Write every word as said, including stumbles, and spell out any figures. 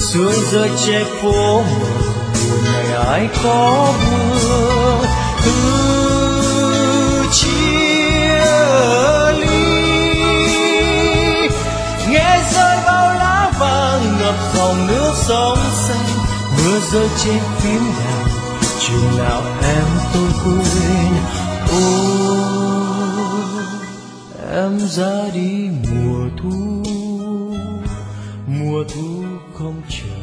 sương rơi che phố mờ ngày ai có mưa cứ chia ly nghe rơi bao lá vàng ngập dòng nước sông xanh mưa rơi trên phím đàn chừng nào em tôi quên ôi em ra đi mùa thu mùa thu không chờ